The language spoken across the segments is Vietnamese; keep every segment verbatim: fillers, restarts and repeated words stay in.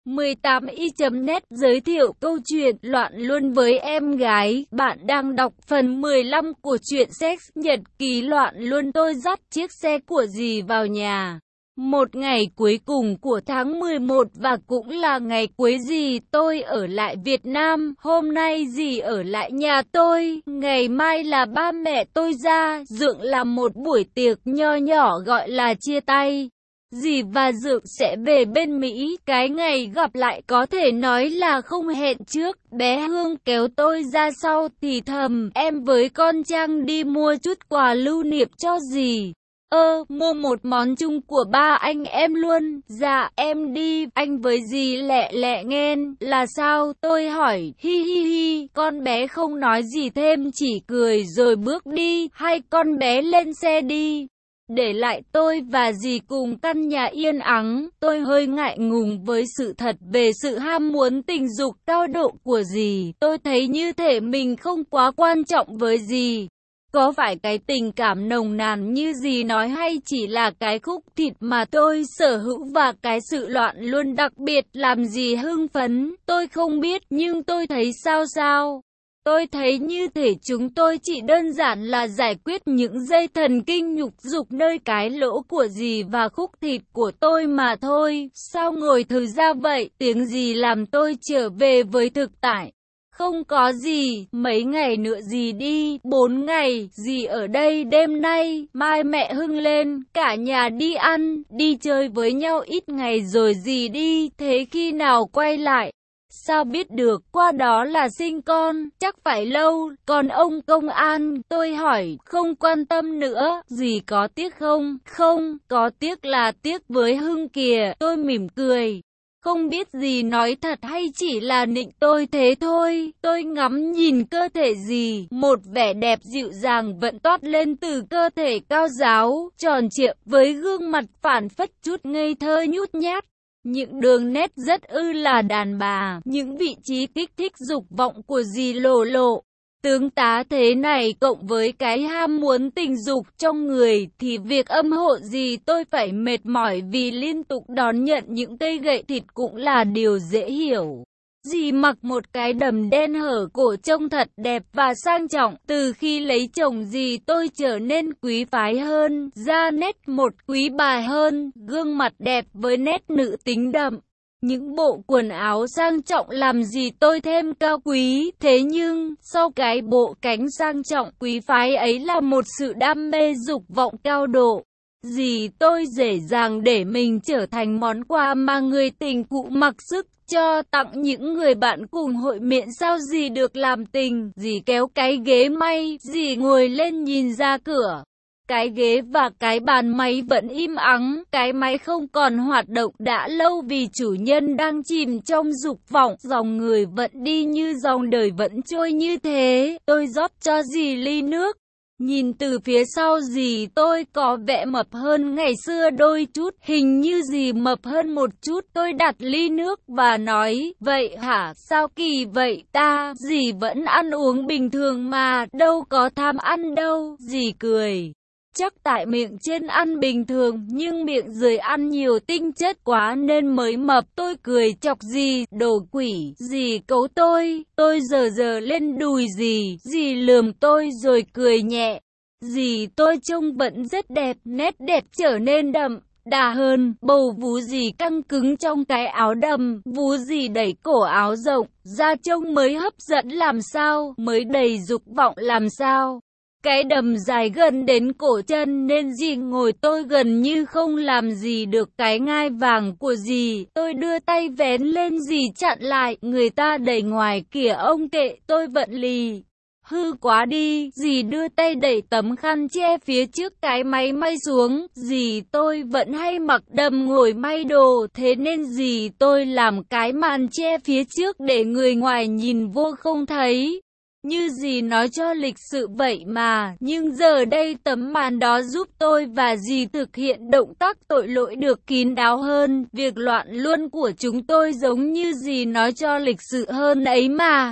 mười tám y chấm net giới thiệu câu chuyện loạn luân với em gái. Bạn đang đọc phần mười lăm của truyện Sex Nhật Ký Loạn Luân. Tôi dắt chiếc xe của dì vào nhà. Một ngày cuối cùng của tháng mười một và cũng là ngày cuối dì tôi ở lại Việt Nam. Hôm nay dì ở lại nhà tôi, ngày mai là ba mẹ tôi ra Dượng làm một buổi tiệc nho nhỏ gọi là chia tay. Dì và Dượng sẽ về bên Mỹ, cái ngày gặp lại có thể nói là không hẹn trước. Bé Hương kéo tôi ra sau thì thầm, em với con Trang đi mua chút quà lưu niệm cho dì. Ơ, mua một món chung của ba anh em luôn. Dạ, em đi, anh với dì lẹ lẹ nghen. Là sao? Tôi hỏi, hi hi hi, con bé không nói gì thêm chỉ cười rồi bước đi. Hay con bé lên xe đi. Để lại tôi và dì cùng căn nhà yên ắng. Tôi hơi ngại ngùng với sự thật về sự ham muốn tình dục cao độ của dì. Tôi thấy như thể mình không quá quan trọng với dì. Có phải cái tình cảm nồng nàn như dì nói hay chỉ là cái khúc thịt mà tôi sở hữu và cái sự loạn luân đặc biệt làm dì hưng phấn? Tôi không biết nhưng tôi thấy sao sao. Tôi thấy như thể chúng tôi chỉ đơn giản là giải quyết những dây thần kinh nhục dục nơi cái lỗ của dì và khúc thịt của tôi mà thôi. Sao ngồi thử ra vậy? Tiếng dì làm tôi trở về với thực tại. Không có gì, mấy ngày nữa dì đi, bốn ngày, dì ở đây đêm nay, mai mẹ Hưng lên, cả nhà đi ăn, đi chơi với nhau ít ngày rồi dì đi, thế khi nào quay lại? Sao biết được, qua đó là sinh con, chắc phải lâu, còn ông công an, tôi hỏi, không quan tâm nữa, dì có tiếc không? Không, có tiếc là tiếc với Hưng kìa, tôi mỉm cười. Không biết dì nói thật hay chỉ là nịnh tôi thế thôi. Tôi ngắm nhìn cơ thể dì, một vẻ đẹp dịu dàng vẫn toát lên từ cơ thể cao ráo, tròn trịa với gương mặt phản phất chút ngây thơ nhút nhát. Những đường nét rất ư là đàn bà, những vị trí kích thích dục vọng của dì lộ lộ. Tướng tá thế này cộng với cái ham muốn tình dục trong người thì việc âm hộ gì tôi phải mệt mỏi vì liên tục đón nhận những cây gậy thịt cũng là điều dễ hiểu. Dì mặc một cái đầm đen hở cổ trông thật đẹp và sang trọng. Từ khi lấy chồng dì tôi trở nên quý phái hơn, da nét một quý bà hơn, gương mặt đẹp với nét nữ tính đậm. Những bộ quần áo sang trọng làm gì tôi thêm cao quý. Thế nhưng, sau cái bộ cánh sang trọng quý phái ấy là một sự đam mê dục vọng cao độ. Dì tôi dễ dàng để mình trở thành món quà mà người tình cũ mặc sức cho tặng những người bạn cùng hội miệng. Sao dì được làm tình? Dì kéo cái ghế may, dì ngồi lên nhìn ra cửa. Cái ghế và cái bàn máy vẫn im ắng, cái máy không còn hoạt động đã lâu vì chủ nhân đang chìm trong dục vọng. Dòng người vẫn đi như dòng đời vẫn trôi như thế. Tôi rót cho dì ly nước. Nhìn từ phía sau dì tôi có vẻ mập hơn ngày xưa đôi chút, hình như dì mập hơn một chút. Tôi đặt ly nước và nói, vậy hả, sao kỳ vậy ta, dì vẫn ăn uống bình thường mà, đâu có tham ăn đâu, dì cười. Chắc tại miệng trên ăn bình thường, nhưng miệng dưới ăn nhiều tinh chất quá nên mới mập. Tôi cười chọc dì, đồ quỷ, dì cấu tôi. Tôi giở giở lên đùi dì, dì lườm tôi rồi cười nhẹ. Dì tôi trông vẫn rất đẹp, nét đẹp trở nên đậm đà hơn. Bầu vú dì căng cứng trong cái áo đầm, vú dì đẩy cổ áo rộng, da trông mới hấp dẫn làm sao, mới đầy dục vọng làm sao. Cái đầm dài gần đến cổ chân nên dì ngồi tôi gần như không làm gì được cái ngai vàng của dì. Tôi đưa tay vén lên dì chặn lại, người ta đẩy ngoài kìa ông kệ, tôi vận lì. Hư quá đi, dì đưa tay đẩy tấm khăn che phía trước cái máy may xuống. Dì tôi vẫn hay mặc đầm ngồi may đồ, thế nên dì tôi làm cái màn che phía trước để người ngoài nhìn vô không thấy. Như dì nói cho lịch sự vậy mà, nhưng giờ đây tấm màn đó giúp tôi và dì thực hiện động tác tội lỗi được kín đáo hơn. Việc loạn luân của chúng tôi giống như dì nói cho lịch sự hơn ấy mà.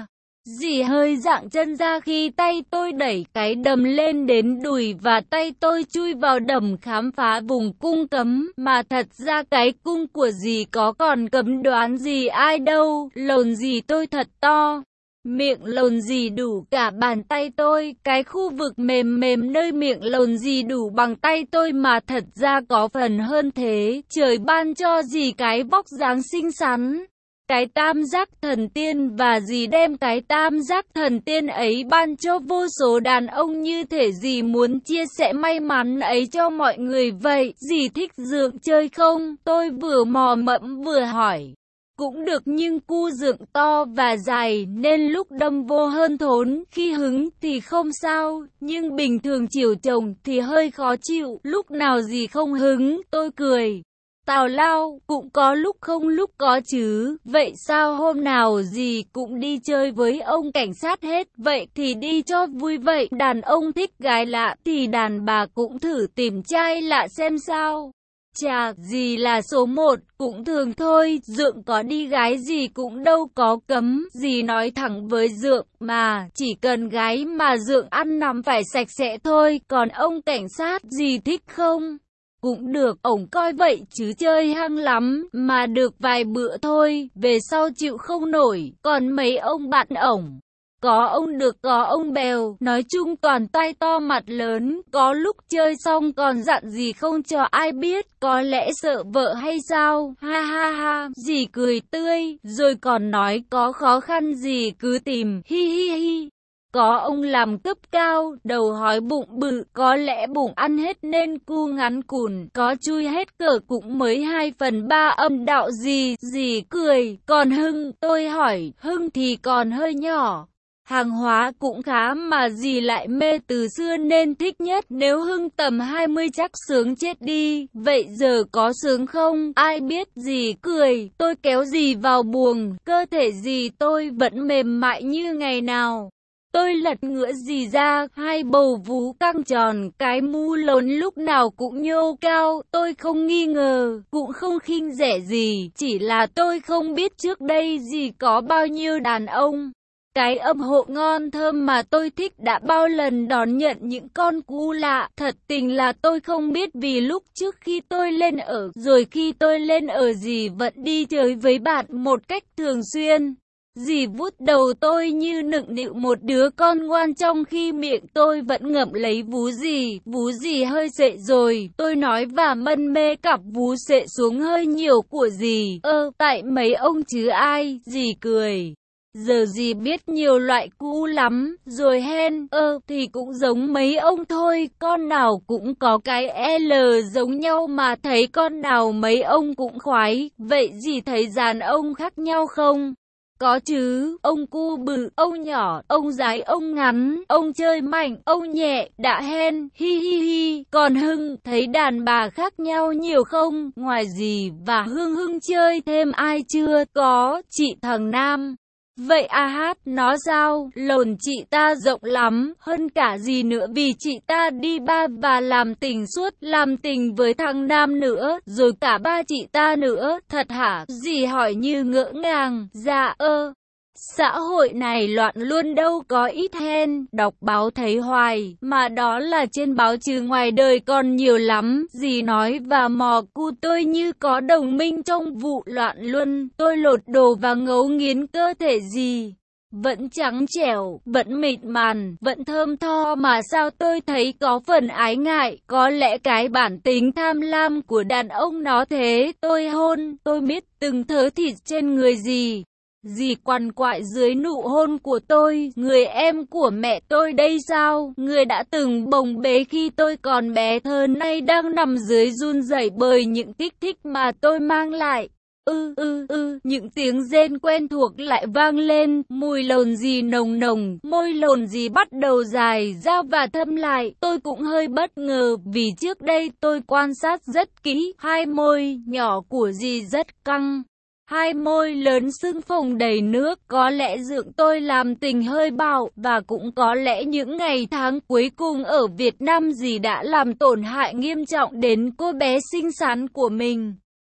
Dì hơi dạng chân ra khi tay tôi đẩy cái đầm lên đến đùi và tay tôi chui vào đầm khám phá vùng cung cấm, mà thật ra cái cung của dì có còn cấm đoán gì ai đâu, lồn dì tôi thật to. Miệng lồn dì đủ cả bàn tay tôi, cái khu vực mềm mềm nơi miệng lồn dì đủ bằng tay tôi mà thật ra có phần hơn thế, trời ban cho dì cái vóc dáng xinh xắn. Cái tam giác thần tiên và dì đem cái tam giác thần tiên ấy ban cho vô số đàn ông như thể dì muốn chia sẻ may mắn ấy cho mọi người vậy. Dì thích dượng chơi không? Tôi vừa mò mẫm vừa hỏi. Cũng được nhưng cu dượng to và dài nên lúc đâm vô hơn thốn, khi hứng thì không sao, nhưng bình thường chiều chồng thì hơi khó chịu, lúc nào dì không hứng, tôi cười. Tào lao, cũng có lúc không lúc có chứ, vậy sao hôm nào dì cũng đi chơi với ông cảnh sát hết, vậy thì đi cho vui vậy, đàn ông thích gái lạ thì đàn bà cũng thử tìm trai lạ xem sao. Chà, dì là số một, cũng thường thôi, dượng có đi gái gì cũng đâu có cấm, dì nói thẳng với dượng mà, chỉ cần gái mà dượng ăn nằm phải sạch sẽ thôi, còn ông cảnh sát dì thích không? Cũng được, ổng coi vậy chứ chơi hăng lắm, mà được vài bữa thôi, về sau chịu không nổi, còn mấy ông bạn ổng. Có ông được có ông bèo, nói chung toàn tay to mặt lớn, có lúc chơi xong còn dặn gì không cho ai biết, có lẽ sợ vợ hay sao, ha ha ha, dì cười tươi, rồi còn nói có khó khăn gì cứ tìm, hi hi hi. Có ông làm cấp cao, đầu hói bụng bự, có lẽ bụng ăn hết nên cu ngắn cùn, có chui hết cỡ cũng mới hai phần ba âm đạo gì, dì cười, còn Hưng, tôi hỏi, Hưng thì còn hơi nhỏ. Hàng hóa cũng khá mà dì lại mê từ xưa nên thích nhất, nếu Hưng tầm hai mươi chắc sướng chết đi, vậy giờ có sướng không? Ai biết, dì cười, tôi kéo dì vào buồng, cơ thể dì tôi vẫn mềm mại như ngày nào. Tôi lật ngửa dì ra, hai bầu vú căng tròn, cái mu lốn lúc nào cũng nhô cao, tôi không nghi ngờ, cũng không khinh rẻ gì, chỉ là tôi không biết trước đây dì có bao nhiêu đàn ông. Cái âm hộ ngon thơm mà tôi thích đã bao lần đón nhận những con cú lạ, thật tình là tôi không biết vì lúc trước khi tôi lên ở, rồi khi tôi lên ở dì vẫn đi chơi với bạn một cách thường xuyên. Dì vuốt đầu tôi như nựng nịu một đứa con ngoan trong khi miệng tôi vẫn ngậm lấy vú dì, vú dì hơi sệ rồi, tôi nói và mân mê cặp vú sệ xuống hơi nhiều của dì, ơ, tại mấy ông chứ ai, dì cười. Giờ dì biết nhiều loại cũ lắm, rồi hen, ơ, thì cũng giống mấy ông thôi, con nào cũng có cái L giống nhau mà thấy con nào mấy ông cũng khoái, vậy dì thấy đàn ông khác nhau không? Có chứ, ông cu bự, ông nhỏ, ông dài, ông ngắn, ông chơi mạnh, ông nhẹ, đã hen, hi hi hi. Còn Hưng, thấy đàn bà khác nhau nhiều không? Ngoài dì và Hưng Hưng chơi thêm ai chưa? Có, chị thằng Nam. Vậy a hát, nó sao? Lồn chị ta rộng lắm, hơn cả gì nữa vì chị ta đi ba và làm tình suốt, làm tình với thằng Nam nữa, rồi cả ba chị ta nữa, thật hả? Dì hỏi như ngỡ ngàng, dạ ơ. Xã hội này loạn luôn đâu có ít hen, đọc báo thấy hoài, mà đó là trên báo chứ ngoài đời còn nhiều lắm, dì nói và mò cu tôi như có đồng minh trong vụ loạn luôn, tôi lột đồ và ngấu nghiến cơ thể dì. Vẫn trắng trẻo, vẫn mịn màn, vẫn thơm tho mà sao tôi thấy có phần ái ngại, có lẽ cái bản tính tham lam của đàn ông nó thế, tôi hôn, tôi biết từng thớ thịt trên người dì. Dì quằn quại dưới nụ hôn của tôi, người em của mẹ tôi đây sao, người đã từng bồng bế khi tôi còn bé thơ nay đang nằm dưới run rẩy bởi những kích thích mà tôi mang lại. Ư ư ư, những tiếng rên quen thuộc lại vang lên, mùi lồn dì nồng nồng, môi lồn dì bắt đầu dài ra và thâm lại, tôi cũng hơi bất ngờ vì trước đây tôi quan sát rất kỹ, hai môi nhỏ của dì rất căng. Hai môi lớn sưng phồng đầy nước, có lẽ dượng tôi làm tình hơi bạo, và cũng có lẽ những ngày tháng cuối cùng ở Việt Nam dì đã làm tổn hại nghiêm trọng đến cô bé xinh xắn của mình.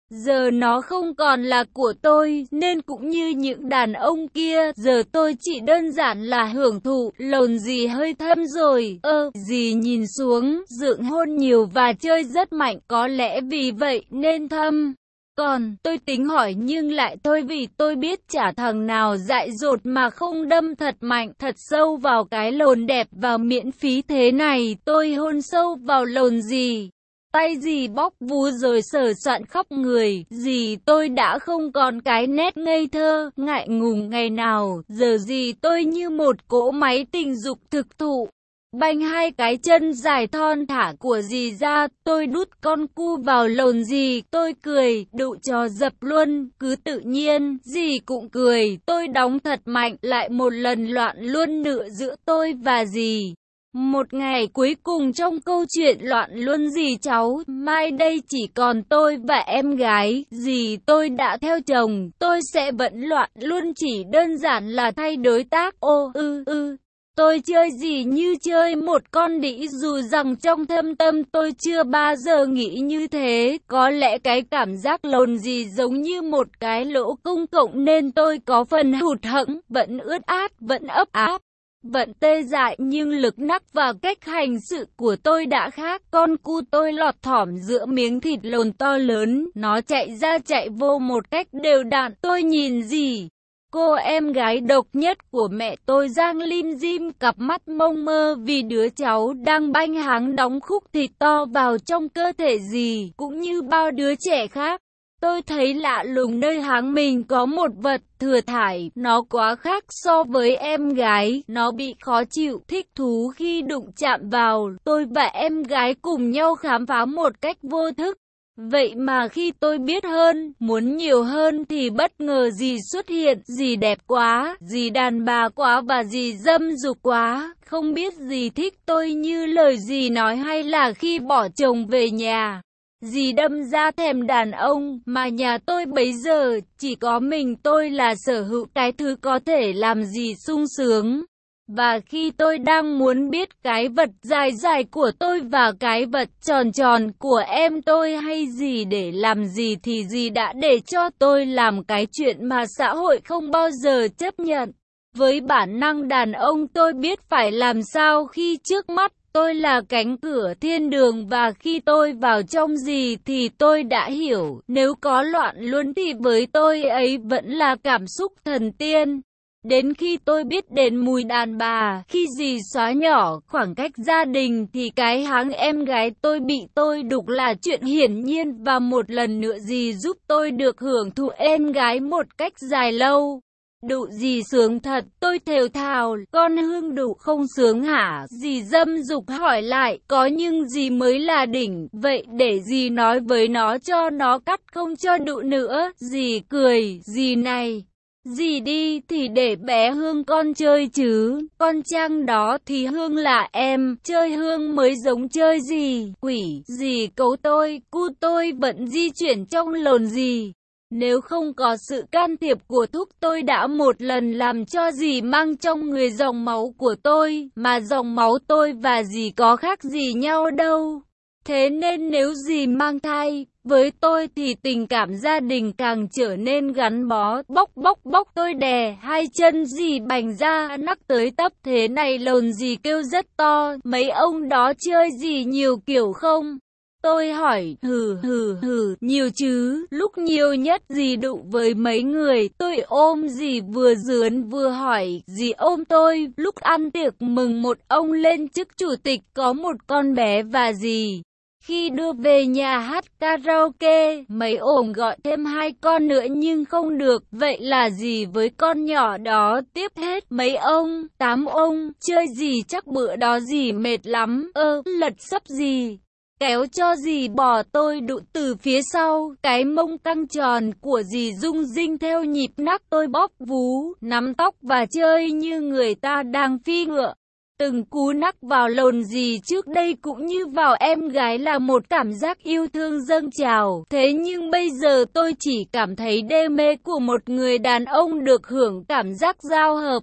Giờ nó không còn là của tôi, nên cũng như những đàn ông kia, giờ tôi chỉ đơn giản là hưởng thụ. Lồn dì hơi thâm rồi, ơ, dì nhìn xuống, Dượng hôn nhiều và chơi rất mạnh, có lẽ vì vậy nên thâm. Còn, tôi tính hỏi nhưng lại thôi vì tôi biết chả thằng nào dại dột mà không đâm thật mạnh, thật sâu vào cái lồn đẹp vào miễn phí thế này. Tôi hôn sâu vào lồn dì. Tay dì bóp vú rồi sờ soạn khắp người, dì tôi đã không còn cái nét ngây thơ, ngại ngùng ngày nào, giờ dì tôi như một cỗ máy tình dục thực thụ. Banh hai cái chân dài thon thả của dì ra, tôi đút con cu vào lồn dì, tôi cười, đụ trò dập luôn, cứ tự nhiên, dì cũng cười, tôi đóng thật mạnh, lại một lần loạn luôn nữa giữa tôi và dì. Một ngày cuối cùng trong câu chuyện loạn luôn dì cháu, mai đây chỉ còn tôi và em gái, dì tôi đã theo chồng, tôi sẽ vẫn loạn luôn chỉ đơn giản là thay đối tác, ô ư ư. Tôi chơi gì như chơi một con đĩ dù rằng trong thâm tâm tôi chưa bao giờ nghĩ như thế. Có lẽ cái cảm giác lồn gì giống như một cái lỗ công cộng nên tôi có phần hụt hẫng, vẫn ướt át, vẫn ấp áp, vẫn tê dại nhưng lực nắc và cách hành sự của tôi đã khác. Con cu tôi lọt thỏm giữa miếng thịt lồn to lớn, nó chạy ra chạy vô một cách đều đặn. Tôi nhìn gì? Cô em gái độc nhất của mẹ tôi giang lim dim cặp mắt mông mơ vì đứa cháu đang banh háng đóng khúc thịt to vào trong cơ thể dì, cũng như bao đứa trẻ khác. Tôi thấy lạ lùng nơi háng mình có một vật thừa thải, nó quá khác so với em gái, nó bị khó chịu, thích thú khi đụng chạm vào. Tôi và em gái cùng nhau khám phá một cách vô thức. Vậy mà khi tôi biết hơn, muốn nhiều hơn thì bất ngờ dì xuất hiện, dì đẹp quá, dì đàn bà quá và dì dâm dục quá. Không biết dì thích tôi như lời dì nói hay là khi bỏ chồng về nhà, dì đâm ra thèm đàn ông, mà nhà tôi bấy giờ chỉ có mình tôi là sở hữu cái thứ có thể làm dì sung sướng. Và khi tôi đang muốn biết cái vật dài dài của tôi và cái vật tròn tròn của em tôi hay gì để làm gì thì dì đã để cho tôi làm cái chuyện mà xã hội không bao giờ chấp nhận. Với bản năng đàn ông tôi biết phải làm sao khi trước mắt tôi là cánh cửa thiên đường và khi tôi vào trong gì thì tôi đã hiểu nếu có loạn luôn thì với tôi ấy vẫn là cảm xúc thần tiên. Đến khi tôi biết đến mùi đàn bà, khi dì xóa nhỏ khoảng cách gia đình thì cái háng em gái tôi bị tôi đục là chuyện hiển nhiên và một lần nữa dì giúp tôi được hưởng thụ em gái một cách dài lâu. Đụ dì sướng thật, tôi thều thào, con Hương đụ không sướng hả? Dì dâm dục hỏi lại, có nhưng dì mới là đỉnh, vậy để dì nói với nó cho nó cắt không cho đụ nữa. Dì cười, dì này. Dì đi thì để bé Hương con chơi chứ, con Trang đó thì Hương là em, chơi Hương mới giống chơi gì, quỷ, dì cấu tôi, cu tôi vẫn di chuyển trong lồn dì. Nếu không có sự can thiệp của thúc tôi đã một lần làm cho dì mang trong người dòng máu của tôi, mà dòng máu tôi và dì có khác gì nhau đâu. Thế nên nếu dì mang thai với tôi thì tình cảm gia đình càng trở nên gắn bó. Bóc bóc bóc tôi đè hai chân dì bành ra nắc tới tấp thế này lồn dì kêu rất to. Mấy ông đó chơi gì nhiều kiểu không? Tôi hỏi, hừ hừ hừ, nhiều chứ, lúc nhiều nhất dì đụ với mấy người, tôi ôm dì vừa dướn vừa hỏi, dì ôm tôi, lúc ăn tiệc mừng một ông lên chức chủ tịch có một con bé và dì. Khi đưa về nhà hát karaoke, mấy ổm gọi thêm hai con nữa nhưng không được, vậy là gì với con nhỏ đó tiếp hết mấy ông, tám ông, chơi gì chắc bữa đó dì mệt lắm, ơ, lật sấp gì. Kéo cho dì bỏ tôi đụ từ phía sau, cái mông căng tròn của dì rung rinh theo nhịp nắc tôi bóp vú, nắm tóc và chơi như người ta đang phi ngựa. Từng cú nắc vào lồn dì trước đây cũng như vào em gái là một cảm giác yêu thương dâng trào. Thế nhưng bây giờ tôi chỉ cảm thấy đê mê của một người đàn ông được hưởng cảm giác giao hợp.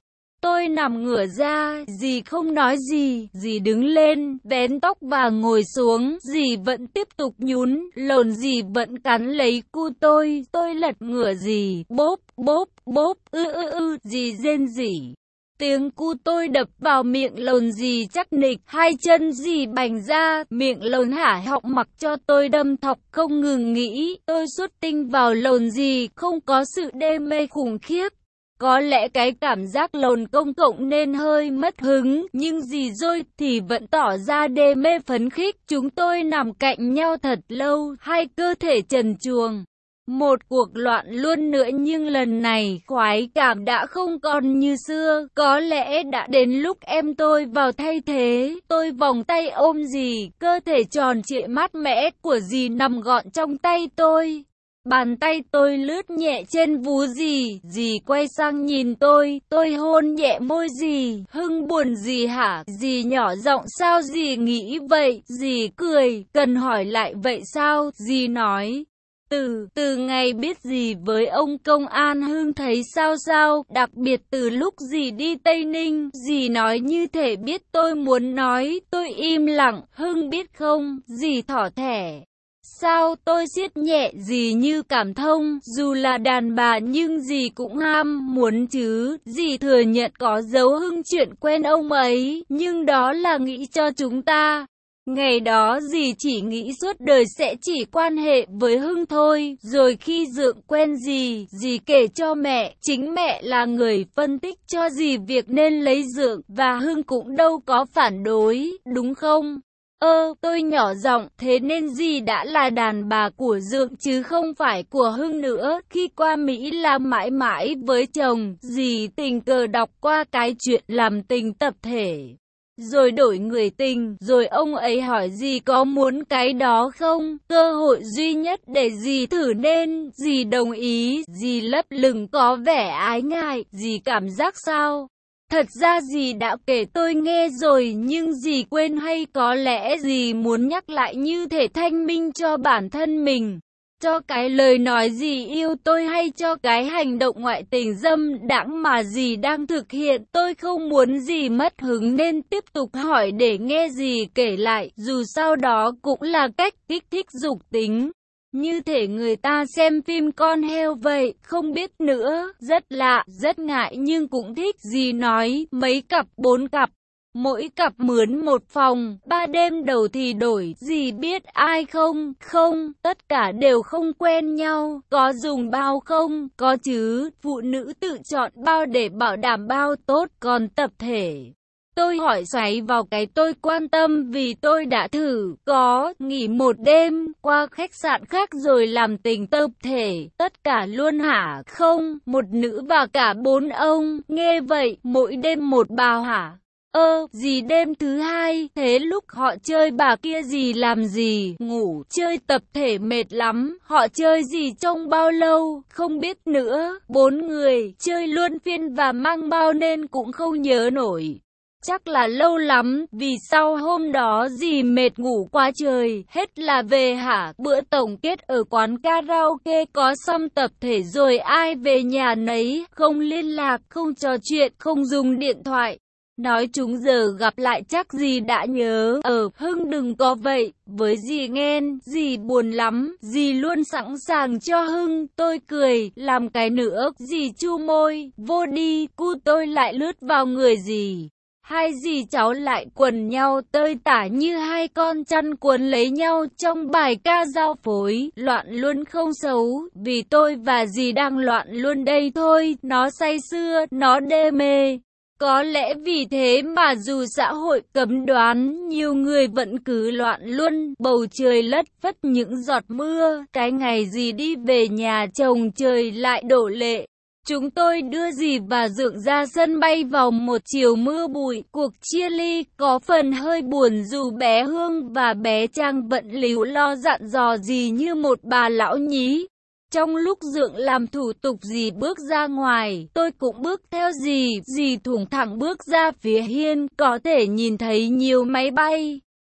Tôi nằm ngửa ra, dì không nói gì, dì đứng lên, vén tóc và ngồi xuống, dì vẫn tiếp tục nhún, lồn dì vẫn cắn lấy cu tôi, tôi lật ngửa dì, bốp, bốp, bốp, ư ư ư, dì rên rỉ. Tiếng cu tôi đập vào miệng lồn dì chắc nịch, hai chân dì bành ra, miệng lồn hả họng mặc cho tôi đâm thọc không ngừng nghĩ, tôi xuất tinh vào lồn dì, không có sự đê mê khủng khiếp. Có lẽ cái cảm giác lồn công cộng nên hơi mất hứng, nhưng dì dôi thì vẫn tỏ ra đê mê phấn khích. Chúng tôi nằm cạnh nhau thật lâu, hai cơ thể trần truồng. Một cuộc loạn luôn nữa nhưng lần này khoái cảm đã không còn như xưa. Có lẽ đã đến lúc em tôi vào thay thế. Tôi vòng tay ôm dì, cơ thể tròn trịa mát mẻ của dì nằm gọn trong tay tôi. Bàn tay tôi lướt nhẹ trên vú dì, dì quay sang nhìn tôi, tôi hôn nhẹ môi dì, Hưng buồn gì hả? Dì nhỏ giọng sao dì nghĩ vậy? Dì cười, cần hỏi lại vậy sao? Dì nói. Từ, từ ngày biết dì với ông công an Hưng thấy sao sao, đặc biệt từ lúc dì đi Tây Ninh, dì nói như thể biết tôi muốn nói, tôi im lặng, Hưng biết không, dì thỏ thẻ. Sao tôi siết nhẹ dì như cảm thông, dù là đàn bà nhưng dì cũng ham muốn chứ, dì thừa nhận có dấu Hưng chuyện quen ông ấy, nhưng đó là nghĩ cho chúng ta. Ngày đó dì chỉ nghĩ suốt đời sẽ chỉ quan hệ với Hưng thôi, rồi khi Dượng quen dì, dì kể cho mẹ, chính mẹ là người phân tích cho dì việc nên lấy Dượng, và Hưng cũng đâu có phản đối, đúng không? Ơ, tôi nhỏ giọng, thế nên dì đã là đàn bà của Dượng chứ không phải của Hưng nữa. Khi qua Mỹ là mãi mãi với chồng, dì tình cờ đọc qua cái chuyện làm tình tập thể. Rồi đổi người tình, rồi ông ấy hỏi dì có muốn cái đó không? Cơ hội duy nhất để dì thử nên, dì đồng ý, dì lấp lửng có vẻ ái ngại, dì cảm giác sao? Thật ra dì đã kể tôi nghe rồi nhưng dì quên hay có lẽ dì muốn nhắc lại như thể thanh minh cho bản thân mình. Cho cái lời nói dì yêu tôi hay cho cái hành động ngoại tình dâm đãng mà dì đang thực hiện. Tôi không muốn dì mất hứng nên tiếp tục hỏi để nghe dì kể lại. Dù sao đó cũng là cách kích thích dục tính. Như thể người ta xem phim con heo vậy, không biết nữa, rất lạ, rất ngại nhưng cũng thích. Dì nói, mấy cặp, bốn cặp, mỗi cặp mướn một phòng, ba đêm đầu thì đổi. Dì biết ai không? Không, tất cả đều không quen nhau. Có dùng bao không? Có chứ, phụ nữ tự chọn bao để bảo đảm bao tốt, còn tập thể. Tôi hỏi xoáy vào cái tôi quan tâm vì tôi đã thử, có, nghỉ một đêm, qua khách sạn khác rồi làm tình tập thể, tất cả luôn hả? Không, một nữ và cả bốn ông, nghe vậy, mỗi đêm một bao hả? Ơ, gì đêm thứ hai, thế lúc họ chơi bà kia gì làm gì, ngủ, chơi tập thể mệt lắm, họ chơi gì trong bao lâu, không biết nữa, bốn người, chơi luôn phiên và mang bao nên cũng không nhớ nổi. Chắc là lâu lắm, vì sau hôm đó dì mệt ngủ quá trời, hết là về hả, bữa tổng kết ở quán karaoke có xong tập thể rồi ai về nhà nấy, không liên lạc, không trò chuyện, không dùng điện thoại. Nói chúng giờ gặp lại chắc dì đã nhớ, ờ, Hưng đừng có vậy, với dì ghen, dì buồn lắm, dì luôn sẵn sàng cho Hưng, tôi cười, làm cái nữa, dì chu môi, vô đi, cu tôi lại lướt vào người dì. Hai dì cháu lại quần nhau tơi tả như hai con chăn cuốn lấy nhau trong bài ca giao phối, loạn luôn không xấu, vì tôi và dì đang loạn luôn đây thôi, nó say sưa, nó đê mê. Có lẽ vì thế mà dù xã hội cấm đoán, nhiều người vẫn cứ loạn luôn, bầu trời lất phất những giọt mưa, cái ngày dì đi về nhà chồng trời lại đổ lệ. Chúng tôi đưa dì và Dượng ra sân bay vào một chiều mưa bụi, cuộc chia ly có phần hơi buồn dù bé Hương và bé Trang vẫn líu lo dặn dò dì như một bà lão nhí. Trong lúc Dượng làm thủ tục dì bước ra ngoài, tôi cũng bước theo dì, dì thủng thẳng bước ra phía hiên, có thể nhìn thấy nhiều máy bay.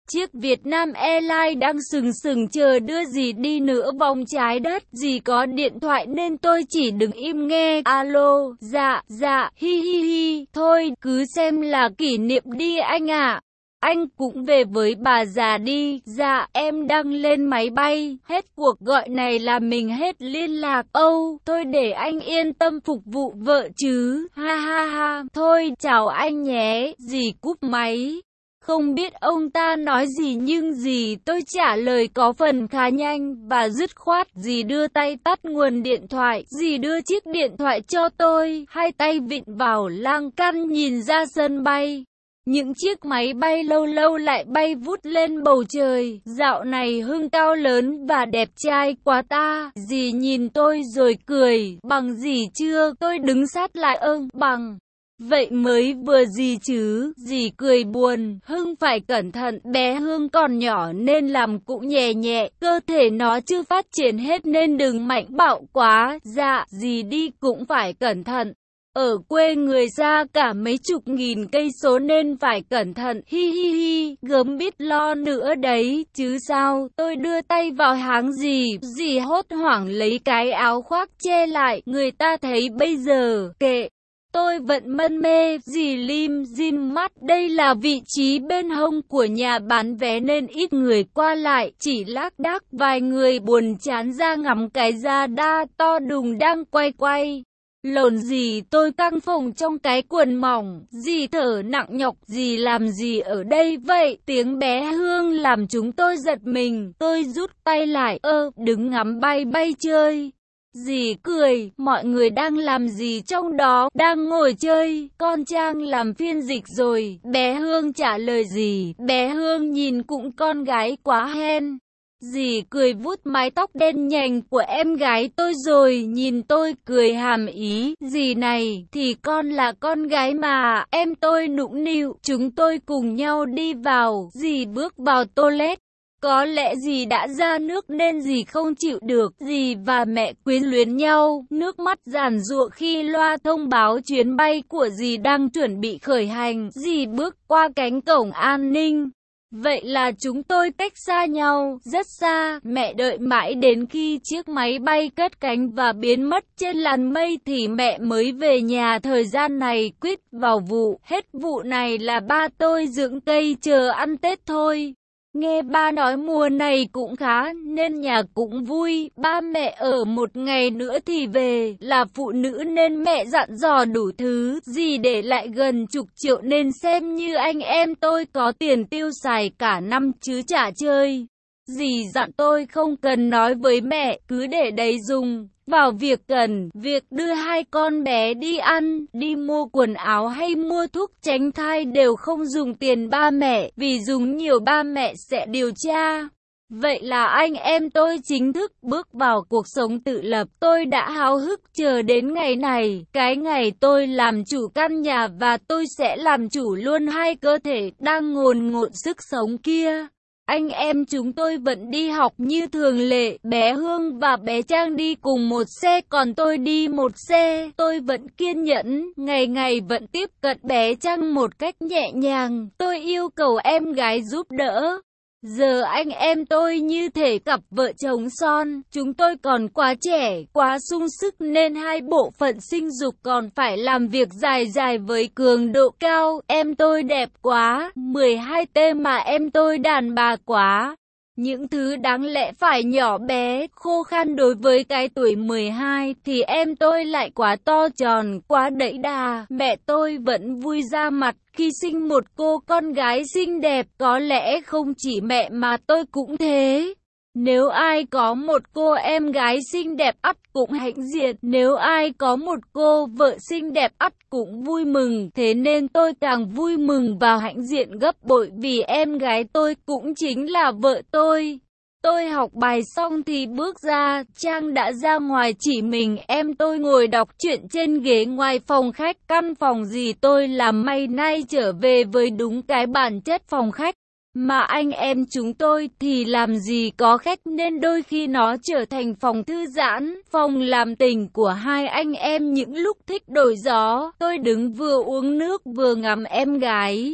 Chiếc Vietnam Airlines đang sừng sừng chờ đưa dì đi nửa vòng trái đất. Dì có điện thoại nên tôi chỉ đứng im nghe. Alo, dạ, dạ, hi hi hi. Thôi, cứ xem là kỷ niệm đi anh ạ. Anh cũng về với bà già đi. Dạ, em đang lên máy bay. Hết cuộc gọi này là mình hết liên lạc. Âu, thôi để anh yên tâm phục vụ vợ chứ. Ha ha ha. Thôi, chào anh nhé. Dì cúp máy. Không biết ông ta nói gì nhưng dì tôi trả lời có phần khá nhanh và dứt khoát. Dì đưa tay tắt nguồn điện thoại. Dì đưa chiếc điện thoại cho tôi. Hai tay vịn vào lan can nhìn ra sân bay. Những chiếc máy bay lâu lâu lại bay vút lên bầu trời. Dạo này Hưng cao lớn và đẹp trai quá ta. Dì nhìn tôi rồi cười. Bằng gì chưa? Tôi đứng sát lại. Ơ, bằng. Vậy mới vừa gì chứ? Dì cười buồn. Hưng phải cẩn thận. Bé Hương còn nhỏ nên làm cũng nhẹ nhẹ. Cơ thể nó chưa phát triển hết nên đừng mạnh bạo quá. Dạ, dì đi cũng phải cẩn thận. Ở quê người ra cả mấy chục nghìn cây số nên phải cẩn thận. Hi hi hi, gớm biết lo nữa đấy, chứ sao. Tôi đưa tay vào háng dì. Dì hốt hoảng lấy cái áo khoác che lại. Người ta thấy bây giờ, kệ. Tôi vẫn mân mê. Dì lim dim mắt. Đây là vị trí bên hông của nhà bán vé nên ít người qua lại. Chỉ lác đác vài người buồn chán ra ngắm cái da đa to đùng đang quay quay. Lồn gì tôi căng phồng trong cái quần mỏng. Dì thở nặng nhọc. Dì làm gì ở đây vậy? Tiếng bé Hương làm chúng tôi giật mình. Tôi rút tay lại. Ơ, đứng ngắm bay bay chơi. Dì cười. Mọi người đang làm gì trong đó? Đang ngồi chơi. Con Trang làm phiên dịch rồi. Bé Hương trả lời dì. Bé Hương nhìn cũng con gái quá hen. Dì cười vuốt mái tóc đen nhành của em gái tôi rồi nhìn tôi cười hàm ý. Dì này thì con là con gái mà. Em tôi nũng nịu. Chúng tôi cùng nhau đi vào. Dì bước vào toilet. Có lẽ dì đã ra nước nên dì không chịu được. Dì và mẹ quyến luyến nhau. Nước mắt giàn giụa khi loa thông báo chuyến bay của dì đang chuẩn bị khởi hành. Dì bước qua cánh cổng an ninh. Vậy là chúng tôi cách xa nhau, rất xa. Mẹ đợi mãi đến khi chiếc máy bay cất cánh và biến mất trên làn mây thì mẹ mới về nhà. Thời gian này quýt vào vụ. Hết vụ này là ba tôi dưỡng cây chờ ăn Tết thôi. Nghe ba nói mùa này cũng khá nên nhà cũng vui. Ba mẹ ở một ngày nữa thì về. Là phụ nữ nên mẹ dặn dò đủ thứ. Dì để lại gần chục triệu nên xem như anh em tôi có tiền tiêu xài cả năm chứ chả chơi. Dì dặn tôi không cần nói với mẹ, cứ để đấy dùng vào việc cần, việc đưa hai con bé đi ăn, đi mua quần áo hay mua thuốc tránh thai đều không dùng tiền ba mẹ, vì dùng nhiều ba mẹ sẽ điều tra. Vậy là anh em tôi chính thức bước vào cuộc sống tự lập. Tôi đã háo hức chờ đến ngày này, cái ngày tôi làm chủ căn nhà và tôi sẽ làm chủ luôn hai cơ thể đang ngồn ngộn sức sống kia. Anh em chúng tôi vẫn đi học như thường lệ, bé Hương và bé Trang đi cùng một xe còn tôi đi một xe. Tôi vẫn kiên nhẫn, ngày ngày vẫn tiếp cận bé Trang một cách nhẹ nhàng. Tôi yêu cầu em gái giúp đỡ. Giờ anh em tôi như thể cặp vợ chồng son, chúng tôi còn quá trẻ, quá sung sức nên hai bộ phận sinh dục còn phải làm việc dài dài với cường độ cao. Em tôi đẹp quá, mười hai T mà em tôi đàn bà quá. Những thứ đáng lẽ phải nhỏ bé, khô khan đối với cái tuổi mười hai thì em tôi lại quá to tròn, quá đẫy đà. Mẹ tôi vẫn vui ra mặt khi sinh một cô con gái xinh đẹp, có lẽ không chỉ mẹ mà tôi cũng thế. Nếu ai có một cô em gái xinh đẹp ắt cũng hãnh diện, nếu ai có một cô vợ xinh đẹp ắt cũng vui mừng, thế nên tôi càng vui mừng và hãnh diện gấp bội vì em gái tôi cũng chính là vợ tôi. Tôi học bài xong thì bước ra, Trang đã ra ngoài chỉ mình em tôi ngồi đọc truyện trên ghế ngoài phòng khách. Căn phòng gì tôi làm may nay trở về với đúng cái bản chất phòng khách. Mà anh em chúng tôi thì làm gì có khách nên đôi khi nó trở thành phòng thư giãn, phòng làm tình của hai anh em những lúc thích đổi gió. Tôi đứng vừa uống nước vừa ngắm em gái.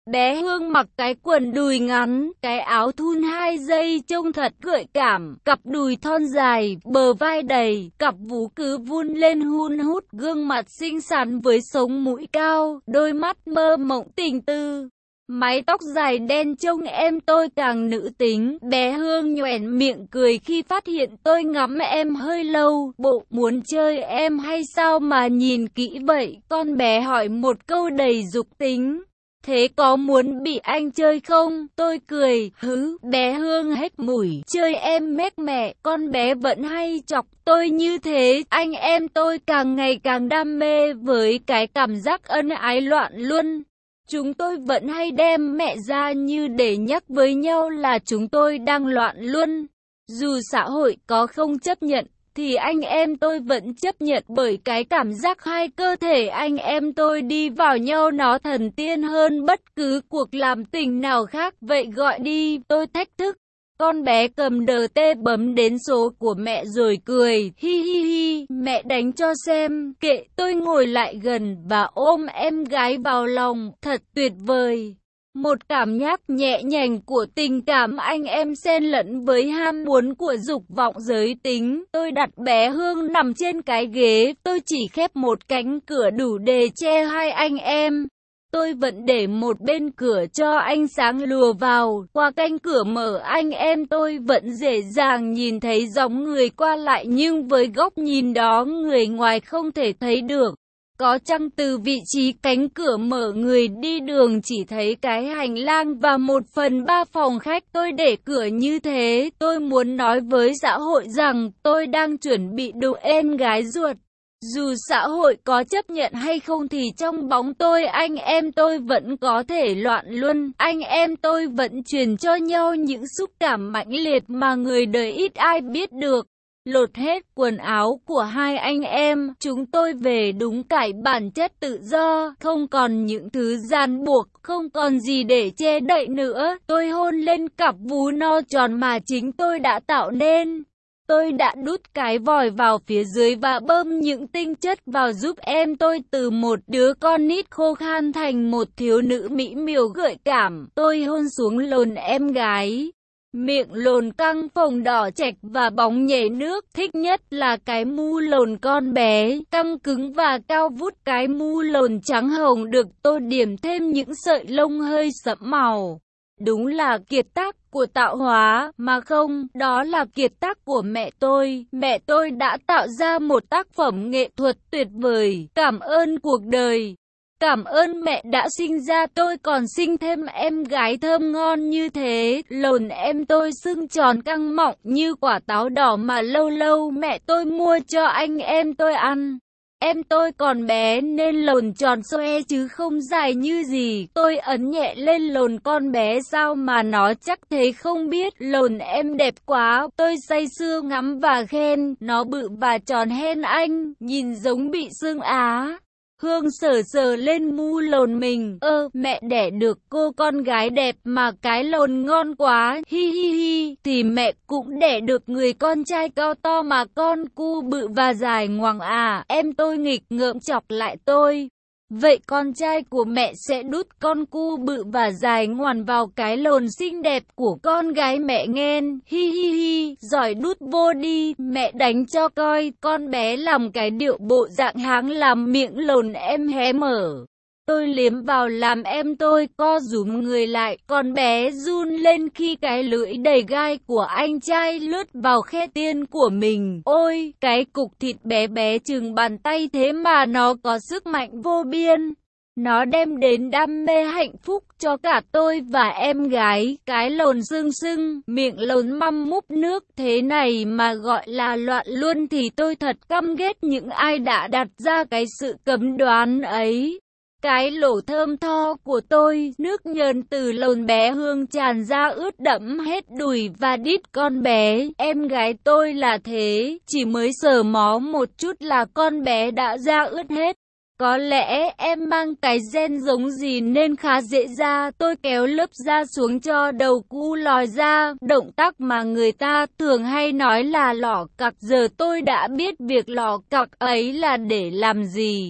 Bé Hương mặc cái quần đùi ngắn, cái áo thun hai dây trông thật gợi cảm, cặp đùi thon dài, bờ vai đầy, cặp vú cứ vun lên hun hút, gương mặt xinh xắn với sống mũi cao, đôi mắt mơ mộng tình tư. Mái tóc dài đen trông em tôi càng nữ tính. Bé Hương nhoẻn miệng cười khi phát hiện tôi ngắm em hơi lâu. Bộ muốn chơi em hay sao mà nhìn kỹ vậy? Con bé hỏi một câu đầy dục tính. Thế có muốn bị anh chơi không? Tôi cười, hứ. Bé Hương hết mũi, chơi em mét mẹ. Con bé vẫn hay chọc tôi như thế. Anh em tôi càng ngày càng đam mê với cái cảm giác ân ái loạn luân. Chúng tôi vẫn hay đem mẹ ra như để nhắc với nhau là chúng tôi đang loạn luân. Dù xã hội có không chấp nhận, thì anh em tôi vẫn chấp nhận bởi cái cảm giác hai cơ thể anh em tôi đi vào nhau nó thần tiên hơn bất cứ cuộc làm tình nào khác. Vậy gọi đi, tôi thách thức. Con bé cầm đờ tê bấm đến số của mẹ rồi cười, hi hi hi, mẹ đánh cho xem, kệ. Tôi ngồi lại gần và ôm em gái vào lòng, thật tuyệt vời. Một cảm giác nhẹ nhàng của tình cảm anh em xen lẫn với ham muốn của dục vọng giới tính. Tôi đặt bé Hương nằm trên cái ghế, tôi chỉ khép một cánh cửa đủ để che hai anh em. Tôi vẫn để một bên cửa cho ánh sáng lùa vào, qua cánh cửa mở anh em tôi vẫn dễ dàng nhìn thấy dòng người qua lại nhưng với góc nhìn đó người ngoài không thể thấy được. Có chăng từ vị trí cánh cửa mở người đi đường chỉ thấy cái hành lang và một phần ba phòng khách tôi để cửa như thế. Tôi muốn nói với xã hội rằng tôi đang chuẩn bị đụ em gái ruột. Dù xã hội có chấp nhận hay không thì trong bóng tôi anh em tôi vẫn có thể loạn luân. Anh em tôi vẫn truyền cho nhau những xúc cảm mãnh liệt mà người đời ít ai biết được. Lột hết quần áo của hai anh em, chúng tôi về đúng cải bản chất tự do, không còn những thứ ràng buộc, không còn gì để che đậy nữa. Tôi hôn lên cặp vú no tròn mà chính tôi đã tạo nên. Tôi đã đút cái vòi vào phía dưới và bơm những tinh chất vào giúp em tôi từ một đứa con nít khô khan thành một thiếu nữ mỹ miều gợi cảm. Tôi hôn xuống lồn em gái. Miệng lồn căng phồng đỏ chạch và bóng nhảy nước. Thích nhất là cái mu lồn con bé, căng cứng và cao vút. Cái mu lồn trắng hồng được tô điểm thêm những sợi lông hơi sẫm màu. Đúng là kiệt tác của tạo hóa, mà không, đó là kiệt tác của mẹ tôi. Mẹ tôi đã tạo ra một tác phẩm nghệ thuật tuyệt vời. Cảm ơn cuộc đời. Cảm ơn mẹ đã sinh ra tôi còn sinh thêm em gái thơm ngon như thế. Lồn em tôi sưng tròn căng mọng như quả táo đỏ mà lâu lâu mẹ tôi mua cho anh em tôi ăn. Em tôi còn bé nên lồn tròn xoe chứ không dài như gì. Tôi ấn nhẹ lên lồn con bé sao mà nó chắc thế không biết. Lồn em đẹp quá. Tôi say sưa ngắm và khen. Nó bự và tròn hen anh, nhìn giống bị xương á. Hương sờ sờ lên mu lồn mình. Ơ, mẹ đẻ được cô con gái đẹp mà cái lồn ngon quá. Hi hi hi. Thì mẹ cũng đẻ được người con trai cao to mà con cu bự và dài ngoằng à. Em tôi nghịch ngợm chọc lại tôi. Vậy con trai của mẹ sẽ đút con cu bự và dài ngoằn vào cái lồn xinh đẹp của con gái mẹ nghen. Hi hi hi, giỏi đút vô đi, mẹ đánh cho coi. Con bé làm cái điệu bộ dạng háng làm miệng lồn em hé mở. Tôi liếm vào làm em tôi co rúm người lại, con bé run lên khi cái lưỡi đầy gai của anh trai lướt vào khe tiên của mình. Ôi, cái cục thịt bé bé chừng bàn tay thế mà nó có sức mạnh vô biên. Nó đem đến đam mê hạnh phúc cho cả tôi và em gái. Cái lồn sưng sưng, miệng lồn măm múp nước thế này mà gọi là loạn luân thì tôi thật căm ghét những ai đã đặt ra cái sự cấm đoán ấy. Cái lỗ thơm tho của tôi, nước nhờn từ lồn bé Hương tràn ra ướt đẫm hết đùi và đít con bé. Em gái tôi là thế, chỉ mới sờ mó một chút là con bé đã ra ướt hết. Có lẽ em mang cái gen giống gì nên khá dễ ra. Tôi kéo lớp da xuống cho đầu cu lòi ra, động tác mà người ta thường hay nói là lỏ cặc. Giờ tôi đã biết việc lỏ cặc ấy là để làm gì.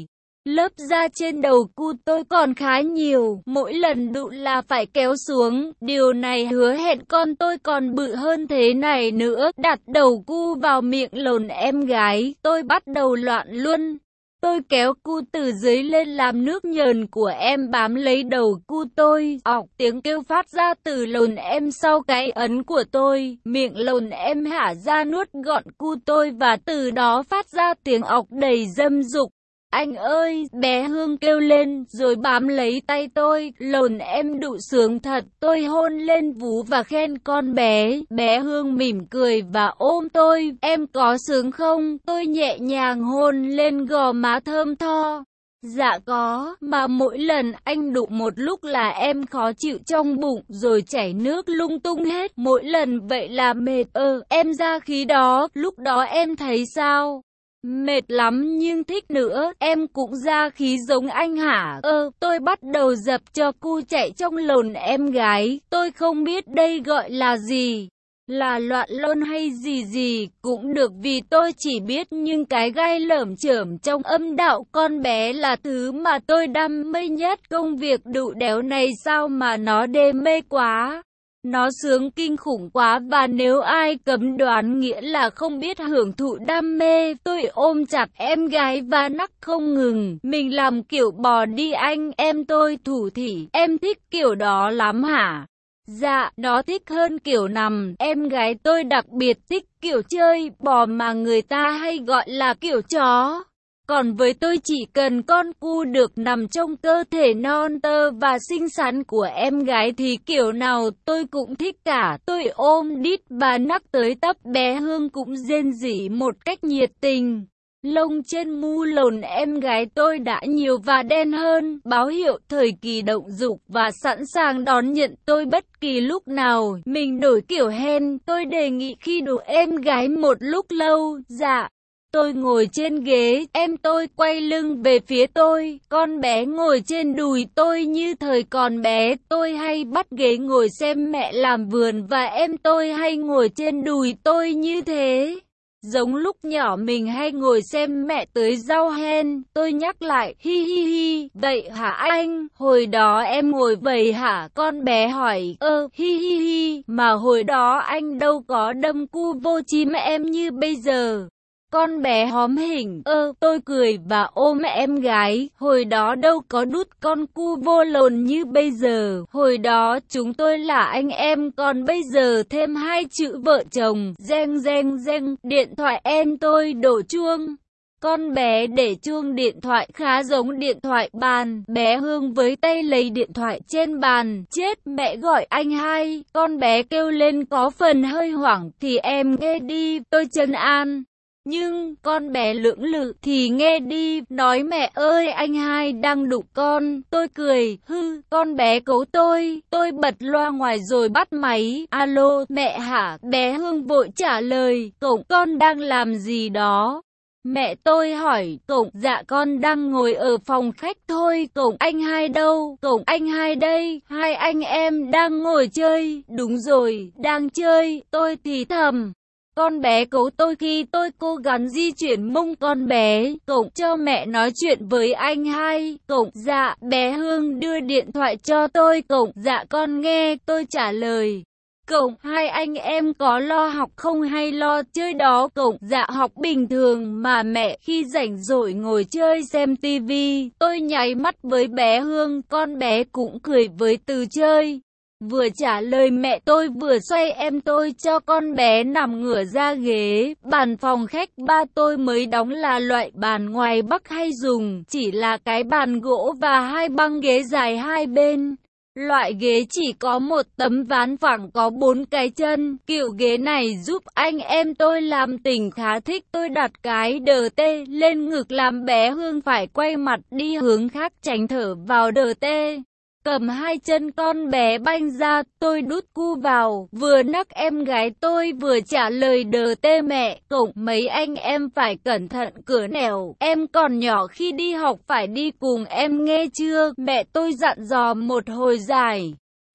Lớp da trên đầu cu tôi còn khá nhiều, mỗi lần đụ là phải kéo xuống, điều này hứa hẹn con tôi còn bự hơn thế này nữa. Đặt đầu cu vào miệng lồn em gái, tôi bắt đầu loạn luôn. Tôi kéo cu từ dưới lên làm nước nhờn của em bám lấy đầu cu tôi. Ọc, tiếng kêu phát ra từ lồn em sau cái ấn của tôi. Miệng lồn em hả ra nuốt gọn cu tôi và từ đó phát ra tiếng ọc đầy dâm dục. Anh ơi, bé Hương kêu lên, rồi bám lấy tay tôi, lồn em đụ sướng thật, tôi hôn lên vú và khen con bé, bé Hương mỉm cười và ôm tôi, em có sướng không, tôi nhẹ nhàng hôn lên gò má thơm tho. Dạ có, mà mỗi lần anh đụ một lúc là em khó chịu trong bụng, rồi chảy nước lung tung hết, mỗi lần vậy là mệt, ơ, em ra khí đó, lúc đó em thấy sao? Mệt lắm nhưng thích nữa, em cũng ra khí giống anh hả? Ơ, tôi bắt đầu dập cho cu chạy trong lồn em gái, tôi không biết đây gọi là gì, là loạn lôn hay gì gì, cũng được vì tôi chỉ biết nhưng cái gai lởm chởm trong âm đạo con bé là thứ mà tôi đam mê nhất. Công việc đụ đéo này sao mà nó đê mê quá. Nó sướng kinh khủng quá và nếu ai cấm đoán nghĩa là không biết hưởng thụ đam mê. Tôi ôm chặt em gái và nắc không ngừng. Mình làm kiểu bò đi anh, em tôi thủ thỉ. Em thích kiểu đó lắm hả? Dạ, nó thích hơn kiểu nằm. Em gái tôi đặc biệt thích kiểu chơi bò mà người ta hay gọi là kiểu chó. Còn với tôi chỉ cần con cu được nằm trong cơ thể non tơ và xinh xắn của em gái thì kiểu nào tôi cũng thích cả. Tôi ôm đít và nắc tới tấp, bé Hương cũng rên rỉ một cách nhiệt tình. Lông trên mu lồn em gái tôi đã nhiều và đen hơn, báo hiệu thời kỳ động dục và sẵn sàng đón nhận tôi bất kỳ lúc nào. Mình đổi kiểu hen, tôi đề nghị khi đụ em gái một lúc lâu. Dạ. Tôi ngồi trên ghế, em tôi quay lưng về phía tôi, con bé ngồi trên đùi tôi như thời còn bé. Tôi hay bắt ghế ngồi xem mẹ làm vườn và em tôi hay ngồi trên đùi tôi như thế. Giống lúc nhỏ mình hay ngồi xem mẹ tưới rau hen. Tôi nhắc lại, hi hi hi, vậy hả anh? Hồi đó em ngồi vậy hả? Con bé hỏi, ơ, hi hi hi, mà hồi đó anh đâu có đâm cu vô chim em như bây giờ. Con bé hóm hỉnh, ơ, tôi cười và ôm em gái, hồi đó đâu có đút con cu vô lồn như bây giờ, hồi đó chúng tôi là anh em, còn bây giờ thêm hai chữ vợ chồng, reng reng reng, điện thoại em tôi đổ chuông. Con bé để chuông điện thoại khá giống điện thoại bàn, bé Hương với tay lấy điện thoại trên bàn, chết mẹ gọi anh hai, con bé kêu lên có phần hơi hoảng thì em nghe đi, tôi trấn an. Nhưng con bé lưỡng lự thì nghe đi, nói mẹ ơi anh hai đang đụng con, tôi cười, hư, con bé cấu tôi, tôi bật loa ngoài rồi bắt máy, alo, mẹ hả, bé Hương vội trả lời, cậu con đang làm gì đó? Mẹ tôi hỏi, cậu, dạ con đang ngồi ở phòng khách thôi, cậu anh hai đâu, cậu anh hai đây, hai anh em đang ngồi chơi, đúng rồi, đang chơi, tôi thì thầm. Con bé cấu tôi khi tôi cố gắng di chuyển mông con bé, cậu cho mẹ nói chuyện với anh hai, cậu, dạ, bé Hương đưa điện thoại cho tôi, cậu, dạ con nghe, tôi trả lời. Cậu, hai anh em có lo học không hay lo chơi đó, cậu, dạ học bình thường mà mẹ, khi rảnh rỗi ngồi chơi xem tivi, tôi nháy mắt với bé Hương, con bé cũng cười với từ chơi. Vừa trả lời mẹ tôi vừa xoay em tôi cho con bé nằm ngửa ra ghế. Bàn phòng khách ba tôi mới đóng là loại bàn ngoài Bắc hay dùng, chỉ là cái bàn gỗ và hai băng ghế dài hai bên. Loại ghế chỉ có một tấm ván phẳng có bốn cái chân. Kiểu ghế này giúp anh em tôi làm tình khá thích. Tôi đặt cái đờ tê lên ngực làm bé Hương phải quay mặt đi hướng khác tránh thở vào đờ tê. Cầm hai chân con bé banh ra, tôi đút cu vào, vừa nắc em gái tôi vừa trả lời đờ tê mẹ, cậu, mấy anh em phải cẩn thận cửa nẻo, em còn nhỏ khi đi học phải đi cùng em nghe chưa, mẹ tôi dặn dò một hồi dài.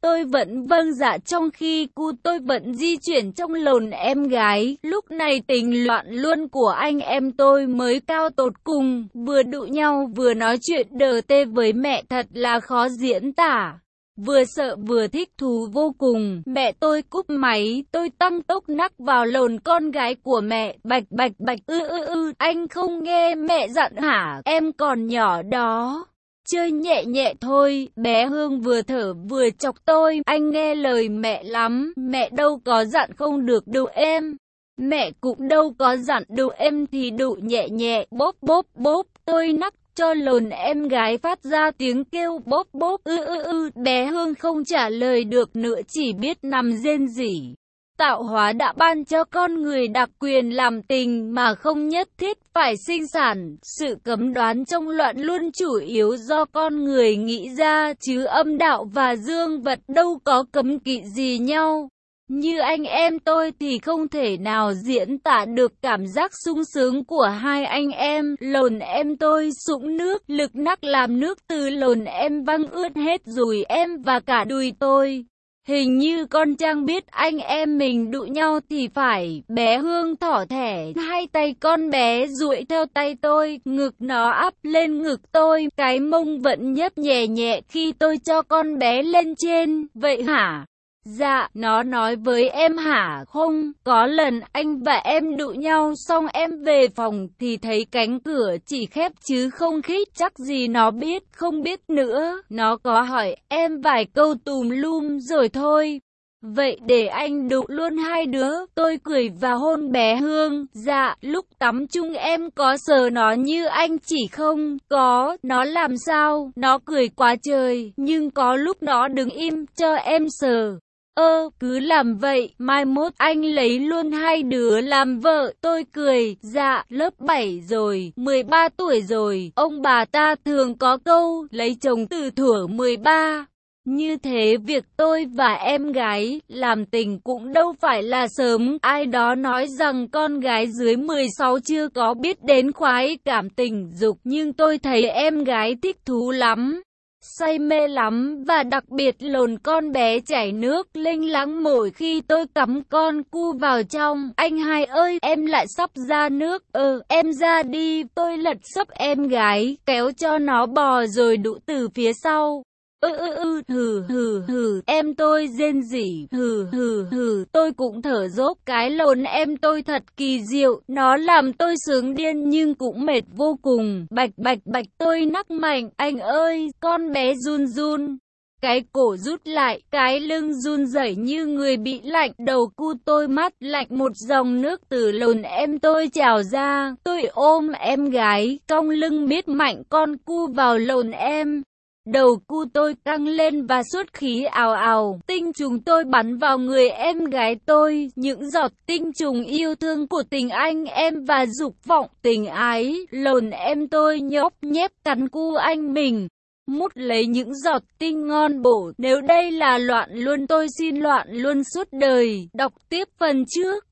Tôi vẫn vâng dạ trong khi cu tôi vẫn di chuyển trong lồn em gái. Lúc này tình loạn luân của anh em tôi mới cao tột cùng, vừa đụ nhau vừa nói chuyện đờ tê với mẹ thật là khó diễn tả. Vừa sợ vừa thích thú vô cùng. Mẹ tôi cúp máy, tôi tăng tốc nắc vào lồn con gái của mẹ. Bạch bạch bạch ư ư ư, anh không nghe mẹ dặn hả? Em còn nhỏ đó. Chơi nhẹ nhẹ thôi. Bé Hương vừa thở vừa chọc tôi. Anh nghe lời mẹ lắm. Mẹ đâu có dặn không được đụ em. Mẹ cũng đâu có dặn đụ em thì đụ nhẹ nhẹ. Bốp bốp bốp. Tôi nắc cho lồn em gái phát ra tiếng kêu bốp bốp ư ư ư. Bé Hương không trả lời được nữa, chỉ biết nằm rên rỉ. Tạo hóa đã ban cho con người đặc quyền làm tình mà không nhất thiết phải sinh sản. Sự cấm đoán trong loạn luân chủ yếu do con người nghĩ ra, chứ âm đạo và dương vật đâu có cấm kỵ gì nhau. Như anh em tôi thì không thể nào diễn tả được cảm giác sung sướng của hai anh em. Lồn em tôi sũng nước, lực nắc làm nước từ lồn em văng ướt hết dùi em và cả đùi tôi. Hình như con Trang biết anh em mình đụ nhau thì phải. Bé Hương thỏ thẻ, hai tay con bé duỗi theo tay tôi, ngực nó áp lên ngực tôi, cái mông vẫn nhấp nhẹ nhẹ khi tôi cho con bé lên trên. Vậy hả? Dạ, nó nói với em hả? Không, có lần anh và em đụ nhau xong em về phòng thì thấy cánh cửa chỉ khép chứ không khít, chắc gì nó biết, không biết nữa. Nó có hỏi em vài câu tùm lum rồi thôi. Vậy để anh đụ luôn hai đứa. Tôi cười và hôn bé Hương. Dạ, lúc tắm chung em có sờ nó như anh chỉ không? Có. Nó làm sao? Nó cười quá trời. Nhưng có lúc nó đứng im cho em sờ. Ơ, cứ làm vậy, mai mốt anh lấy luôn hai đứa làm vợ. Tôi cười, dạ, lớp bảy rồi, mười ba tuổi rồi. Ông bà ta thường có câu, lấy chồng từ thuở mười ba. Như thế việc tôi và em gái làm tình cũng đâu phải là sớm. Ai đó nói rằng con gái dưới mười sáu chưa có biết đến khoái cảm tình dục, nhưng tôi thấy em gái thích thú lắm. Say mê lắm, và đặc biệt lồn con bé chảy nước linh lắng mỗi khi tôi cắm con cu vào trong. Anh hai ơi, em lại sắp ra nước. Ờ, em ra đi. Tôi lật sấp em gái, kéo cho nó bò rồi đụ từ phía sau. Ư ư ư, hừ hừ hừ, em tôi rên rỉ, hừ hừ hừ, tôi cũng thở dốc. Cái lồn em tôi thật kỳ diệu, nó làm tôi sướng điên nhưng cũng mệt vô cùng. Bạch bạch bạch, tôi nắc mạnh, anh ơi, con bé run run. Cái cổ rút lại, cái lưng run rẩy như người bị lạnh, đầu cu tôi mát lạnh, một dòng nước từ lồn em tôi trào ra. Tôi ôm em gái, cong lưng miết mạnh con cu vào lồn em. Đầu cu tôi căng lên và xuất khí ào ào, tinh trùng tôi bắn vào người em gái tôi, những giọt tinh trùng yêu thương của tình anh em và dục vọng tình ái. Lồn em tôi nhóp nhép cắn cu anh mình, mút lấy những giọt tinh ngon bổ. Nếu đây là loạn luân tôi xin loạn luân suốt đời. Đọc tiếp phần trước.